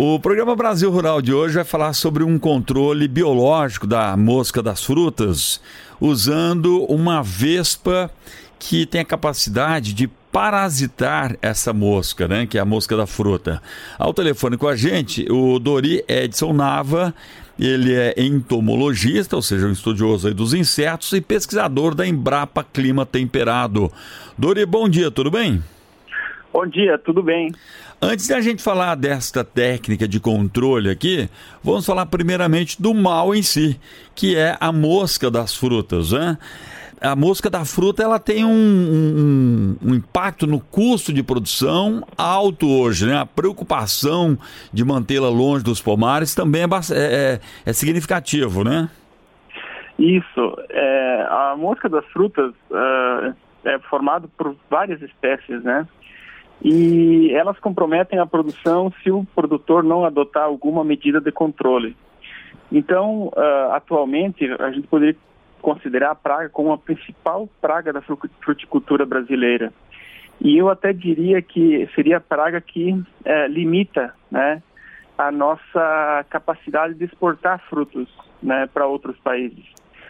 O programa Brasil Rural de hoje vai falar sobre um controle biológico da mosca das frutas, usando uma vespa que tem a capacidade de parasitar essa mosca, né, que é a mosca da fruta. Ao telefone com a gente, o Dori Edson Nava. Ele é entomologista, ou seja, um estudioso aí dos insetos e pesquisador da Embrapa Clima Temperado. Dori, bom dia, tudo bem? Bom dia, tudo bem. Antes da gente falar desta técnica de controle aqui, vamos falar primeiramente do mal em si, que é a mosca das frutas, né? A mosca da fruta, ela tem um impacto no custo de produção alto hoje, né? A preocupação de mantê-la longe dos pomares também é significativo, né? Isso. A mosca das frutas é formada por várias espécies, né? E elas comprometem a produção se o produtor não adotar alguma medida de controle. Então, atualmente, a gente poderia considerar a praga como a principal praga da fruticultura brasileira. E eu até diria que seria a praga que limita, né, a nossa capacidade de exportar frutos, né, para outros países.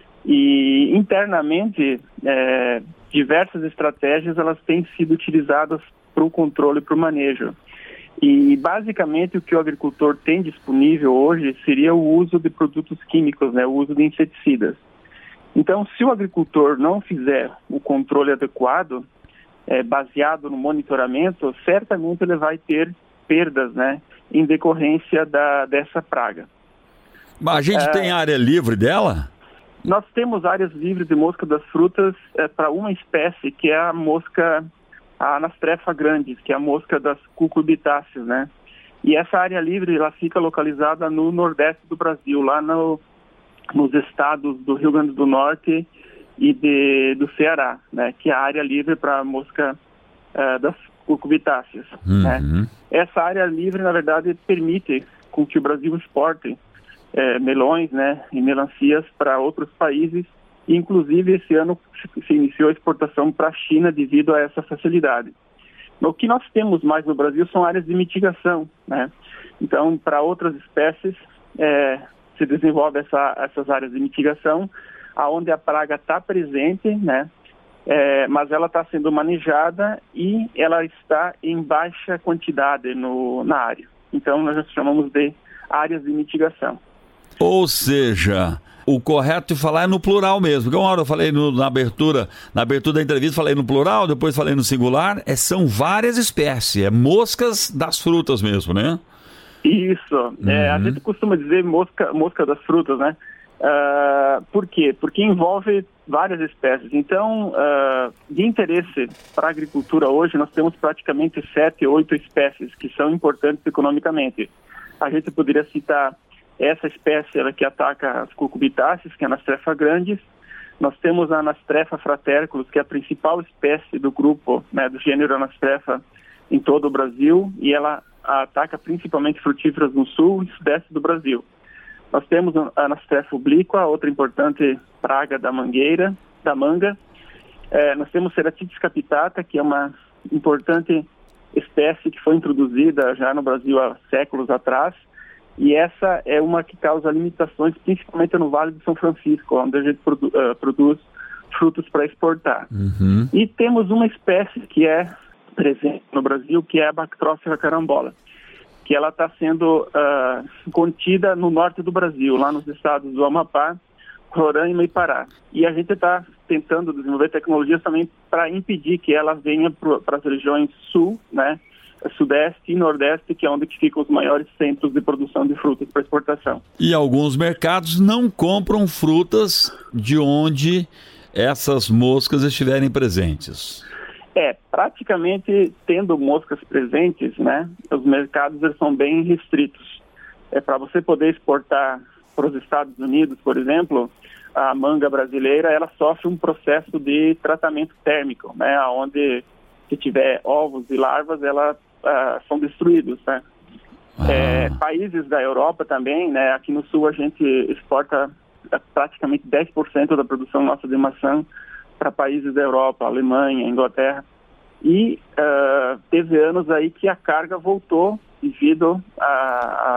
E internamente, diversas estratégias elas têm sido utilizadas para o controle e para o manejo. E basicamente o que o agricultor tem disponível hoje seria o uso de produtos químicos, né, o uso de inseticidas. Então, se o agricultor não fizer o controle adequado, baseado no monitoramento, certamente ele vai ter perdas, né, em decorrência dessa praga. Mas a gente tem área livre dela? Nós temos áreas livres de mosca das frutas para uma espécie, que é a mosca Anastrefa grandis, que é a mosca das cucurbitáceas, né? E essa área livre, ela fica localizada no nordeste do Brasil, lá nos estados do Rio Grande do Norte e do Ceará, né, que é a área livre para a mosca das cucurbitáceas. Né? Essa área livre, na verdade, permite com que o Brasil exporte melões, né, e melancias para outros países, e inclusive esse ano se iniciou a exportação para a China devido a essa facilidade. O que nós temos mais no Brasil são áreas de mitigação, né? Então, para outras espécies, se desenvolve essas áreas de mitigação, aonde a praga está presente, né? Mas ela está sendo manejada e ela está em baixa quantidade na área. Então, nós chamamos de áreas de mitigação. Ou seja, o correto de falar é no plural mesmo. Porque uma hora eu falei na abertura da entrevista, falei no plural, depois falei no singular. São várias espécies, moscas das frutas mesmo, né? Isso, a gente costuma dizer mosca das frutas, né? Por quê? Porque envolve várias espécies. Então, de interesse para a agricultura hoje, nós temos praticamente 7, 8 espécies que são importantes economicamente. A gente poderia citar essa espécie que ataca as cucurbitáceas, que é a Anastrefa grandis. Nós temos a Anastrefa fraterculus, que é a principal espécie do grupo, né, do gênero Anastrefa em todo o Brasil, e ela ataca principalmente frutíferas no sul e sudeste do Brasil. Nós temos a Anastrefa obliqua, outra importante praga da manga. Nós temos Ceratitis capitata, que é uma importante espécie que foi introduzida já no Brasil há séculos atrás, e essa é uma que causa limitações, principalmente no Vale do São Francisco, onde a gente produz frutos para exportar. E temos uma espécie que é presente no Brasil, que é a Bactrócera carambola, que ela está sendo contida no norte do Brasil, lá nos estados do Amapá, Roraima e Pará. E a gente está tentando desenvolver tecnologias também para impedir que ela venha para as regiões sul, né, sudeste e nordeste, que é onde ficam os maiores centros de produção de frutas para exportação. E alguns mercados não compram frutas de onde essas moscas estiverem presentes. Praticamente tendo moscas presentes, né, os mercados eles são bem restritos. Para você poder exportar para os Estados Unidos, por exemplo, a manga brasileira, ela sofre um processo de tratamento térmico, né, onde se tiver ovos e larvas, elas são destruídos, né. Países da Europa também, né, aqui no sul a gente exporta praticamente 10% da produção nossa de maçã para países da Europa, Alemanha, Inglaterra, e teve anos aí que a carga voltou devido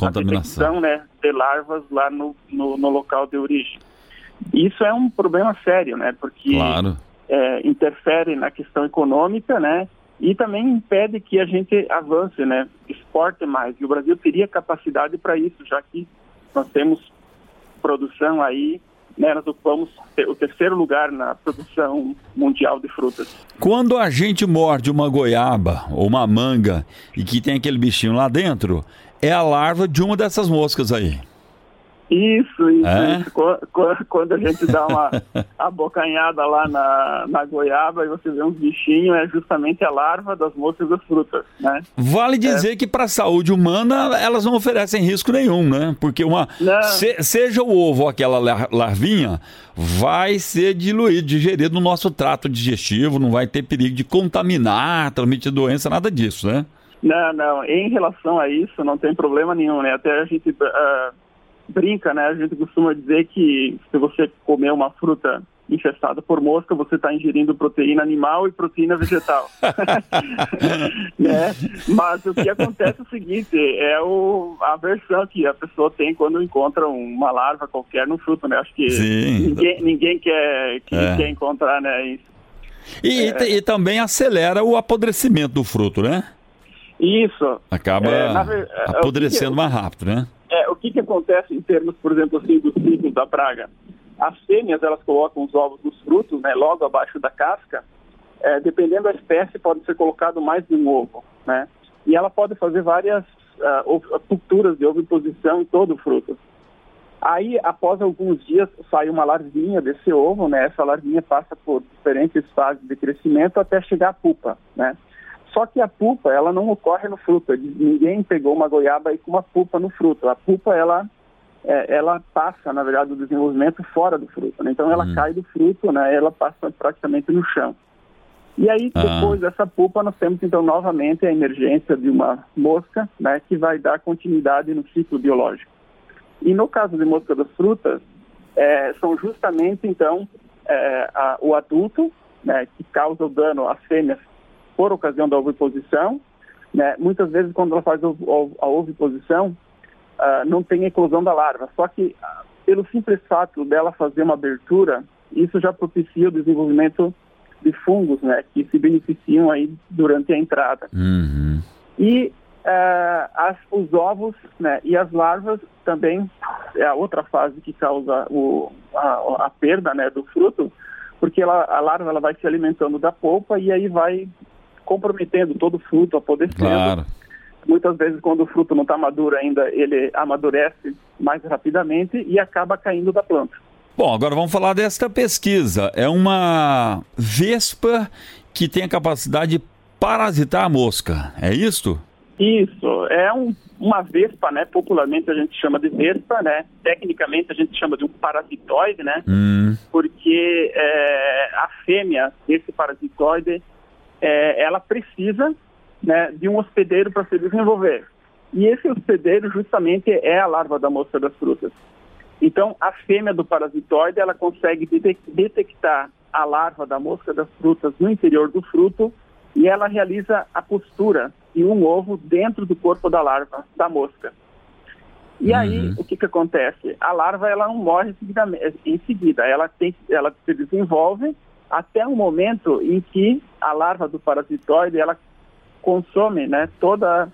contaminação, né, de larvas lá no local de origem. Isso é um problema sério, né, porque claro, interfere na questão econômica, né, e também impede que a gente avance, né, exporte mais. E o Brasil teria capacidade para isso, já que nós temos produção aí, né, nós ocupamos o terceiro lugar na produção mundial de frutas. Quando a gente morde uma goiaba ou uma manga e que tem aquele bichinho lá dentro, é a larva de uma dessas moscas aí. Isso. Quando a gente dá uma abocanhada lá na goiaba e você vê uns bichinhos, é justamente a larva das moscas das frutas, né? Vale dizer que para a saúde humana elas não oferecem risco nenhum, né? Porque seja o ovo ou aquela larvinha, vai ser diluído, digerido no nosso trato digestivo, não vai ter perigo de contaminar, transmitir doença, nada disso, né? Não. Em relação a isso, não tem problema nenhum, né? Até a gente brinca, né? A gente costuma dizer que se você comer uma fruta infestada por mosca, você está ingerindo proteína animal e proteína vegetal. Né? Mas o que acontece é o seguinte, é a aversão que a pessoa tem quando encontra uma larva qualquer no fruto, né? Acho que ninguém quer encontrar, né, isso. E também acelera o apodrecimento do fruto, né? Isso. Acaba apodrecendo mais rápido, né? O que acontece em termos, por exemplo, assim, do ciclo da praga? As fêmeas, elas colocam os ovos nos frutos, né, logo abaixo da casca. Dependendo da espécie, pode ser colocado mais de um ovo, né? E ela pode fazer várias culturas de oviposição em todo o fruto. Aí, após alguns dias, sai uma larvinha desse ovo, né? Essa larvinha passa por diferentes fases de crescimento até chegar à pupa, né? Só que a pupa, ela não ocorre no fruto. Ninguém pegou uma goiaba aí com uma pupa no fruto. A pupa, ela passa, na verdade, o desenvolvimento fora do fruto, né? Então, ela cai do fruto, né? Ela passa praticamente no chão. E aí, depois dessa pupa, nós temos, então, novamente a emergência de uma mosca, né? Que vai dar continuidade no ciclo biológico. E no caso de mosca das frutas, são justamente, então, o adulto, né? Que causa o dano às fêmeas por ocasião da oviposição, né? Muitas vezes, quando ela faz a oviposição, não tem eclosão da larva. Só que, pelo simples fato dela fazer uma abertura, isso já propicia o desenvolvimento de fungos, né? Que se beneficiam aí durante a entrada. Uhum. E os ovos, né? E as larvas também é a outra fase que causa a perda, né? Do fruto, porque a larva ela vai se alimentando da polpa e aí vai comprometendo todo o fruto, apodrecendo. Claro. Muitas vezes, quando o fruto não está maduro ainda, ele amadurece mais rapidamente e acaba caindo da planta. Bom, agora vamos falar desta pesquisa. É uma vespa que tem a capacidade de parasitar a mosca, é isto? Isso, é uma vespa, né? Popularmente a gente chama de vespa, né? Tecnicamente a gente chama de um parasitoide, né? Porque a fêmea desse parasitoide, ela precisa, né, de um hospedeiro para se desenvolver. E esse hospedeiro justamente é a larva da mosca das frutas. Então, a fêmea do parasitoide, ela consegue detectar a larva da mosca das frutas no interior do fruto e ela realiza a postura de um ovo dentro do corpo da larva da mosca. E aí, o que acontece? A larva, ela não morre em seguida. Ela se desenvolve até o momento em que a larva do parasitoide, ela consome, né, todas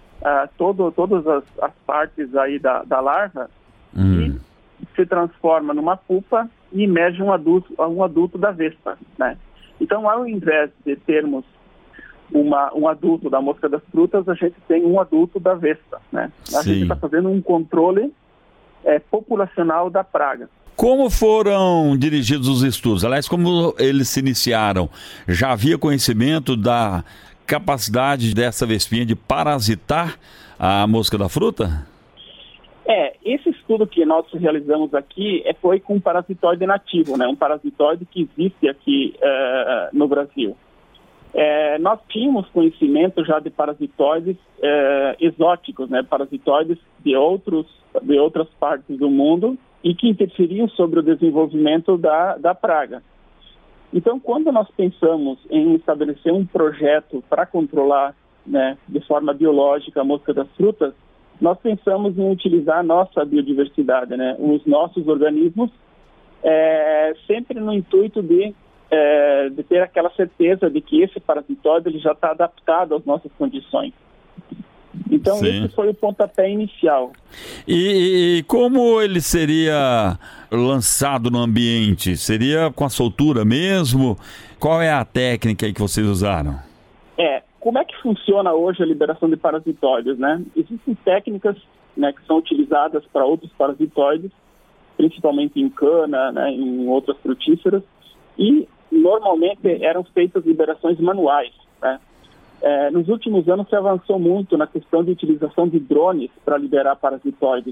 as partes aí da larva e se transforma numa pupa e emerge um adulto da vespa, né? Então, ao invés de termos um adulto da mosca das frutas, a gente tem um adulto da vespa, né? A gente está fazendo um controle populacional da praga. Como foram dirigidos os estudos? Aliás, como eles se iniciaram? Já havia conhecimento da capacidade dessa vespinha de parasitar a mosca da fruta? Esse estudo que nós realizamos aqui foi com um parasitoide nativo, né? Um parasitoide que existe aqui no Brasil. Nós tínhamos conhecimento já de parasitoides exóticos, né? Parasitoides de outras partes do mundo e que interferiam sobre o desenvolvimento da praga. Então, quando nós pensamos em estabelecer um projeto para controlar, né, de forma biológica a mosca das frutas, nós pensamos em utilizar a nossa biodiversidade, né? Os nossos organismos, sempre no intuito de ter aquela certeza de que esse parasitóide ele já está adaptado às nossas condições. Então, esse foi o pontapé inicial. E como ele seria lançado no ambiente? Seria com a soltura mesmo? Qual é a técnica aí que vocês usaram? Como é que funciona hoje a liberação de parasitóides, né? Existem técnicas, né, que são utilizadas para outros parasitóides, principalmente em cana, né, em outras frutíferas, e normalmente eram feitas liberações manuais, né? Nos últimos anos se avançou muito na questão de utilização de drones para liberar parasitóides.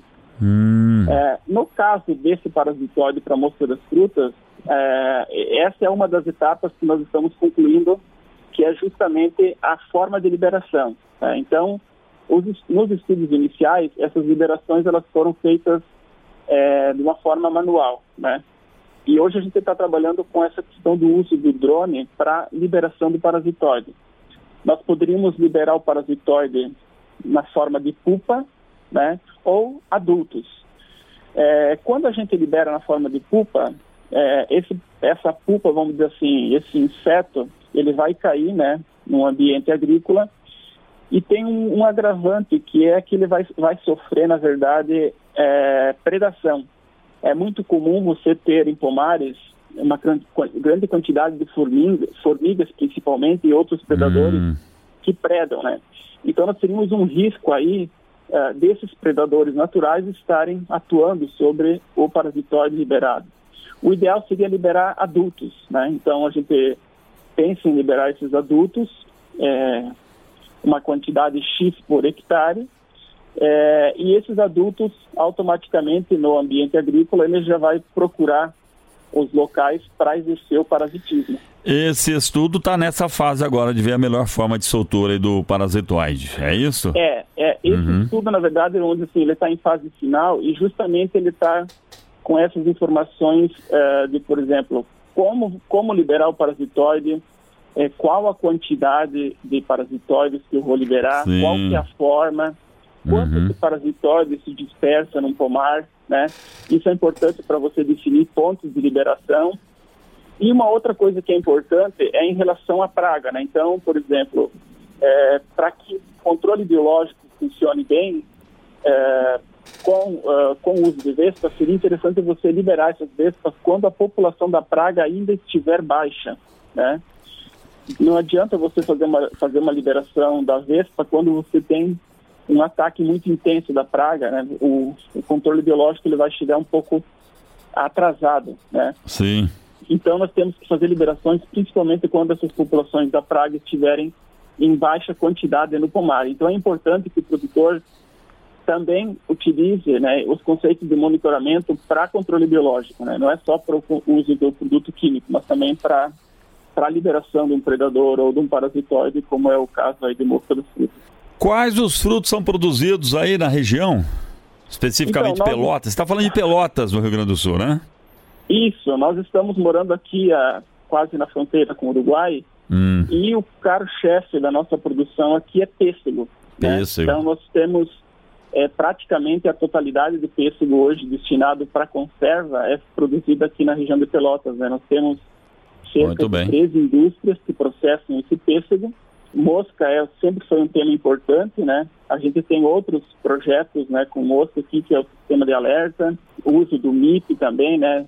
No caso desse parasitóide para a mosca das frutas, essa é uma das etapas que nós estamos concluindo, que é justamente a forma de liberação. Então, nos estudos iniciais, essas liberações elas foram feitas de uma forma manual, né? E hoje a gente está trabalhando com essa questão do uso do drone para liberação do parasitóide. Nós poderíamos liberar o parasitóide na forma de pupa, né, ou adultos. Quando a gente libera na forma de pupa, essa pupa, vamos dizer assim, esse inseto, ele vai cair, né, no ambiente agrícola, e tem um agravante, que é que ele vai sofrer, na verdade, predação. É muito comum você ter em pomares uma grande quantidade de formigas principalmente, e outros predadores que predam, né? Então nós teríamos um risco aí desses predadores naturais estarem atuando sobre o parasitóide liberado. O ideal seria liberar adultos, né? Então a gente pensa em liberar esses adultos, uma quantidade X por hectare, e esses adultos automaticamente no ambiente agrícola ele já vai procurar os locais para exercer o parasitismo. Esse estudo está nessa fase agora de ver a melhor forma de soltura do parasitoide, é isso? Esse estudo, na verdade, onde assim, ele está em fase final, e justamente ele está com essas informações de, por exemplo, como liberar o parasitoide, qual a quantidade de parasitoides que eu vou liberar, qual que é a forma, quanto esse parasitoide se dispersa num pomar, né? Isso é importante para você definir pontos de liberação. E uma outra coisa que é importante é em relação à praga, né? Então, por exemplo, para que o controle biológico funcione bem, com o uso de vespas, seria interessante você liberar essas vespas quando a população da praga ainda estiver baixa, né? Não adianta você fazer uma liberação da vespa quando você tem um ataque muito intenso da praga, né? O controle biológico ele vai chegar um pouco atrasado, né? Sim. Então nós temos que fazer liberações principalmente quando essas populações da praga estiverem em baixa quantidade no pomar. Então é importante que o produtor também utilize, né, os conceitos de monitoramento para controle biológico, né? Não é só para o uso do produto químico, mas também para a liberação de um predador ou de um parasitóide, como é o caso aí de mosca das frutas. Quais os frutos são produzidos aí na região? Especificamente então, Pelotas? Você está falando de Pelotas, no Rio Grande do Sul, né? Isso, nós estamos morando aqui quase na fronteira com o Uruguai, e o carro-chefe da nossa produção aqui é pêssego. Pêssego. Né? Então nós temos praticamente a totalidade do pêssego hoje destinado para conserva é produzida aqui na região de Pelotas, né? Nós temos cerca de 13 indústrias que processam esse pêssego. Mosca sempre foi um tema importante, né? A gente tem outros projetos, né, com mosca aqui, que é o sistema de alerta, o uso do MIP também, né?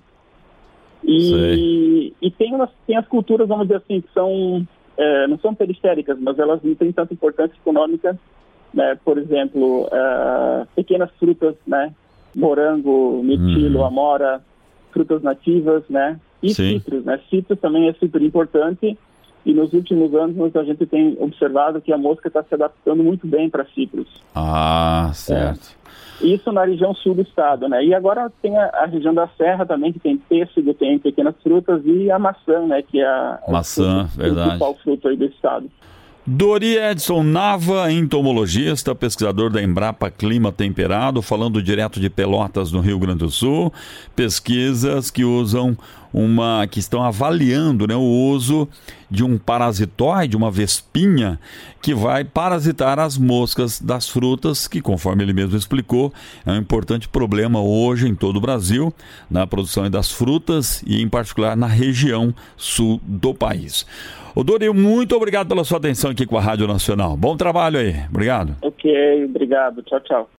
E tem as culturas, vamos dizer assim, que são, não são periféricas, mas elas não têm tanta importância econômica, né? Por exemplo, pequenas frutas, né? Morango, mirtilo, amora, frutas nativas, né? E citros, né? Citros também é super importante. E nos últimos anos a gente tem observado que a mosca está se adaptando muito bem para citros. Ah, certo. Isso na região sul do estado, né? E agora tem a região da Serra também, que tem pêssego, tem pequenas frutas, e a maçã, né? Que é maçã, o principal fruto aí do estado. Dori Edson Nava, entomologista, pesquisador da Embrapa Clima Temperado, falando direto de Pelotas, no Rio Grande do Sul. Pesquisas que usam que estão avaliando, né, o uso de um parasitóide, uma vespinha, que vai parasitar as moscas das frutas, que, conforme ele mesmo explicou, é um importante problema hoje em todo o Brasil, na produção das frutas e, em particular, na região sul do país. Ô Doril, muito obrigado pela sua atenção aqui com a Rádio Nacional. Bom trabalho aí. Obrigado. Ok, obrigado. Tchau, tchau.